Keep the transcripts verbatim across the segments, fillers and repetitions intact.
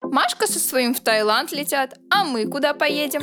Машка со своим в Таиланд летят, а мы куда поедем?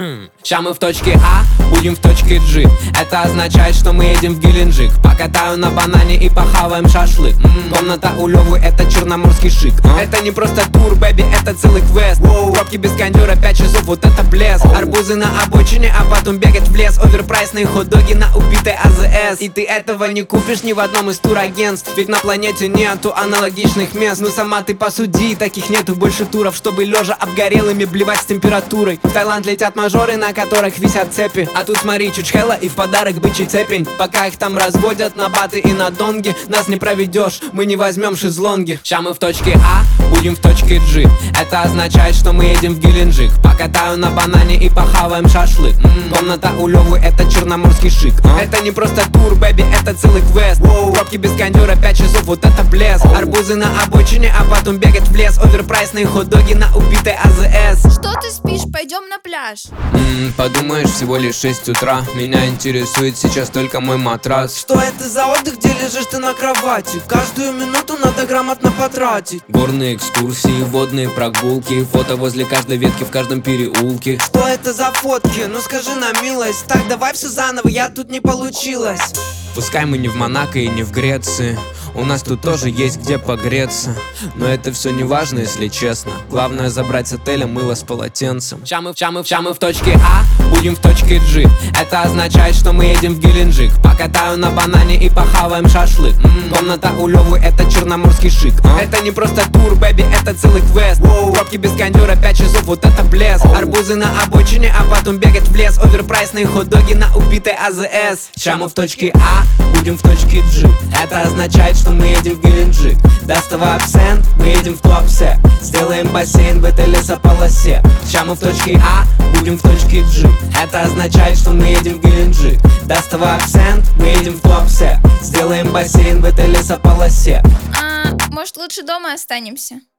Ща мы в точке А, будем в точке G. Это означает, что мы едем в Геленджик. Покатаю на банане и похаваем шашлык. М-м, комната у Лёвы, это черноморский шик. а? Это не просто тур, бэби, это целый квест. Пробки без кондера, пять часов, вот это блеск. Арбузы на обочине, а потом бегать в лес. Оверпрайсные хот-доги на убитой А З С. И ты этого не купишь ни в одном из турагентств. Ведь на планете нету аналогичных мест. Ну сама ты посуди, таких нету больше туров, чтобы лежа обгорелыми блевать с температурой. В Таиланд летят мажоры, на которых висят цепи. А тут смотри, чучхела и в подарок бычий цепень. Пока их там разводят на баты и на донги, нас не проведешь, мы не возьмем шезлонги. Ща мы в точке А, будем в точке G. Это означает, что мы едем в Геленджик. Покатаю на банане и похаваем шашлык. М-м, комната у Лёвы, это черноморский шик. а? Это не просто тур, бэби, это целый квест. Пробки без кондера, пять часов, вот это блеск. Арбузы на обочине, а потом бегать в лес. Оверпрайсные хот-доги на убитой А З С. Что ты спишь? Пойдем на пляж. М-м, подумаешь, всего лишь шесть утра. Меня интересует сейчас только мой матрас. Что это за отдых, где лежишь ты на кровати? Каждую минуту надо грамотно потратить. Горные экскурсии, водные прогулки, фото возле каждой ветки в каждом переулке. Что это за фотки? Ну скажи на милость. Так, давай все заново, я тут не получилось. Пускай мы не в Монако и не в Греции, у нас тут тоже есть где погреться. Но это все не важно, если честно. Главное забрать с отеля мыло с полотенцем. Ща мы, ща мы, ща мы в точке А, будем в точке G. Это означает, что мы едем в Геленджик. Покатаю на банане и похаваем шашлык. М-м, комната у Лёвы, это черноморский шик. а? Это не просто тур, бэби, это целый квест. Пробки без кондера, пять часов, вот это блеск. Арбузы на обочине, а потом бегать в лес. Оверпрайсные хот-доги на убитой А З С. Ща мы в точке А, будем в точке G. Это означает, что мы едем в Геленджик. Доставай абсент, мы едем в Туапсе. Сделаем бассейн в этой лесополосе. Ща мы в точке А, будем в точке G. Это означает, что мы едем в Геленджик. Доставай абсент, мы едем в Туапсе. Сделаем бассейн в этой лесополосе. А, может, лучше дома останемся?